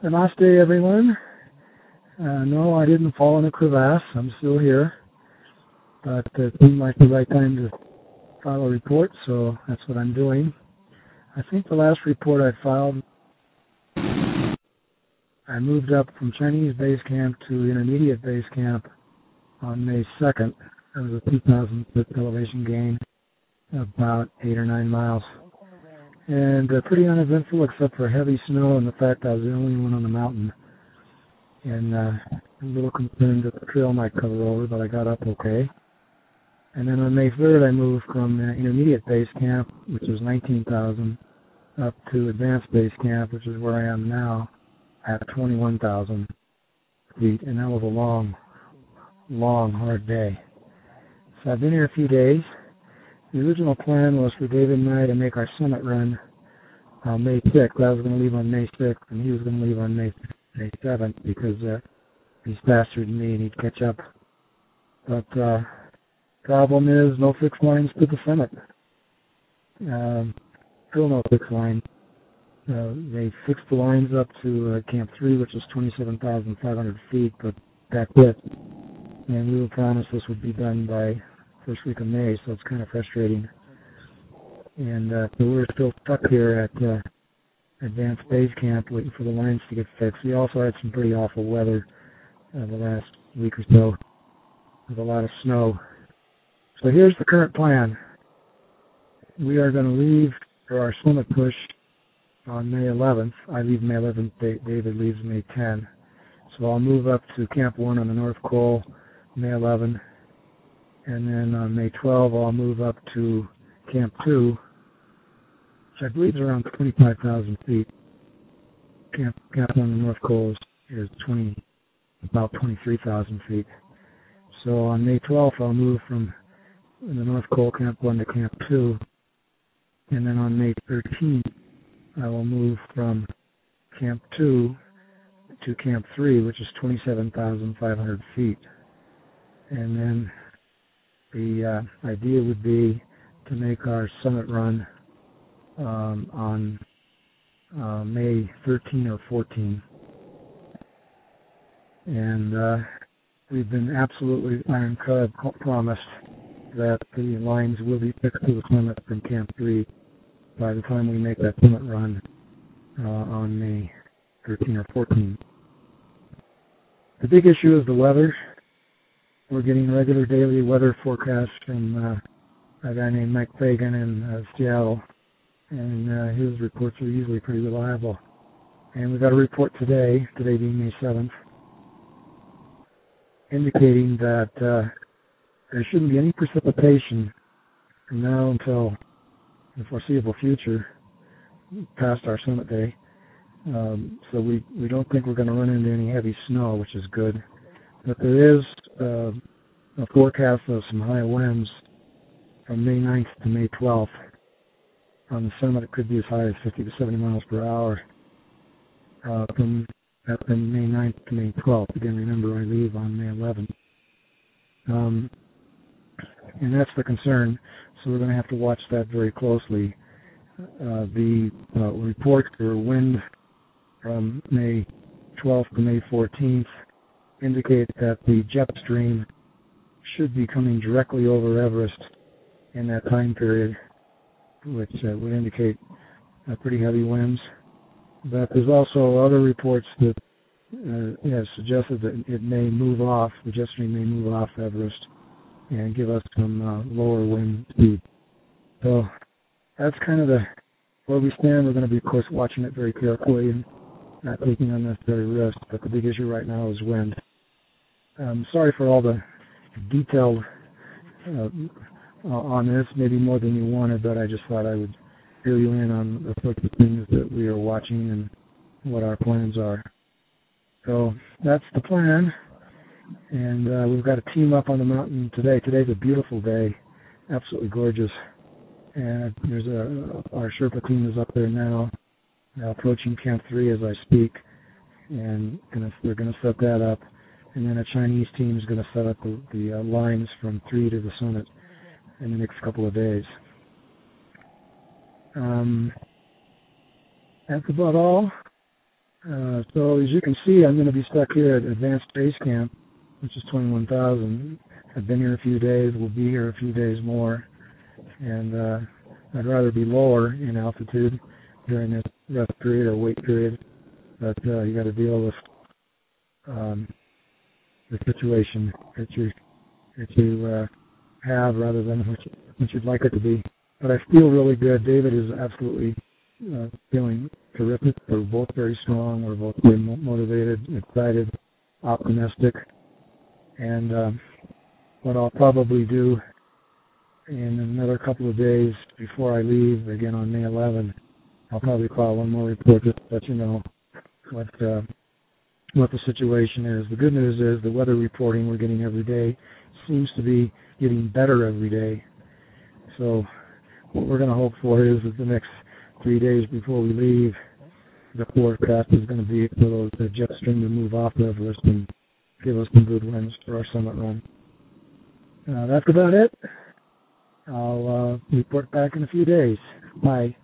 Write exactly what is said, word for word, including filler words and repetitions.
Namaste, everyone. Uh, no, I didn't fall in a crevasse. I'm still here. But it seemed like the right time to file a report, so that's what I'm doing. I think the last report I filed, I moved up from Chinese base camp to intermediate base camp on May second. There was a two thousand foot elevation gain, about eight or nine miles. And uh, pretty uneventful except for heavy snow and the fact I was the only one on the mountain. And uh, a little concerned that the trail might cover over, but I got up okay. And then on May third, I moved from uh, intermediate base camp, which was nineteen thousand, up to advanced base camp, which is where I am now, at twenty-one thousand feet. And that was a long, long, hard day. So I've been here a few days. The original plan was for David and I to make our summit run on May sixth. I was going to leave on May sixth, and he was going to leave on May, May seventh because uh, he's faster than me and he'd catch up. But uh, problem is no fixed lines to the summit. Um, still no fixed line. Uh, they fixed the lines up to uh, Camp three, which is twenty-seven thousand five hundred feet, but that's it. And we were promised this would be done by first week of May, so it's kind of frustrating. And uh, so we're still stuck here at uh, advanced base camp waiting for the lines to get fixed. We also had some pretty awful weather uh, the last week or so with a lot of snow. So here's the current plan. We are going to leave for our summit push on May eleventh. I leave May eleventh, David leaves May tenth. So I'll move up to Camp one on the North Col May eleventh. And then on May twelfth, I'll move up to Camp two, which I believe is around twenty-five thousand feet. Camp, Camp one on the North Col is, is twenty, about twenty-three thousand feet. So on May twelfth, I'll move from the North Col Camp one to Camp two. And then on May thirteenth, I will move from Camp two to Camp three, which is twenty-seven thousand five hundred feet. And then the uh, idea would be to make our summit run um, on uh, May thirteenth or fourteenth. And uh, we've been absolutely ironclad promised that the lines will be fixed to the summit from Camp three by the time we make that summit run uh, on May thirteenth or fourteenth. The big issue is the weather. We're getting regular daily weather forecasts from uh, a guy named Mike Fagan in uh, Seattle, and uh, his reports are usually pretty reliable. And we got a report today, today being May seventh, indicating that uh, there shouldn't be any precipitation from now until the foreseeable future, past our summit day. Um, so we, we don't think we're going to run into any heavy snow, which is good. But there is uh, a forecast of some high winds from May ninth to May twelfth. On the summit, it could be as high as fifty to seventy miles per hour uh, from, from May ninth to May twelfth. Again, remember, I leave on May eleventh. Um, and that's the concern, so we're going to have to watch that very closely. Uh, the uh, report for wind from May twelfth to May fourteenth indicate that the jet stream should be coming directly over Everest in that time period, which uh, would indicate uh, pretty heavy winds. But there's also other reports that uh, have suggested that it may move off, the jet stream may move off Everest and give us some uh, lower wind speed. So that's kind of the where we stand. We're going to be, of course, watching it very carefully and not taking unnecessary risks, but the big issue right now is wind. I'm sorry for all the detailed uh, on this, maybe more than you wanted, but I just thought I would fill you in on the sorts of things that we are watching and what our plans are. So that's the plan, and uh, we've got a team up on the mountain today. Today's a beautiful day, absolutely gorgeous, and there's a our Sherpa team is up there now, uh, approaching Camp three as I speak, and gonna, they're going to set that up. And then a Chinese team is going to set up the, the uh, lines from three to the summit in the next couple of days. Um, that's about all. Uh, so as you can see, I'm going to be stuck here at Advanced Base Camp, which is twenty-one thousand. I've been here a few days. We'll be here a few days more. And uh, I'd rather be lower in altitude during this rest period or wait period. But uh, you got to deal with um, the situation that you that you uh, have rather than what, you, what you'd like it to be. But I feel really good. David is absolutely uh, feeling terrific. We're both very strong. We're both very motivated, excited, optimistic. And um, what I'll probably do in another couple of days before I leave, again on May eleventh, I'll probably call one more report just to let you know what uh, what the situation is. The good news is the weather reporting we're getting every day seems to be getting better every day. So what we're going to hope for is that the next three days before we leave, the forecast is going to be for those the jet stream to move off the Everest and give us some good winds for our summit run. Uh, that's about it. I'll uh, report back in a few days. Bye.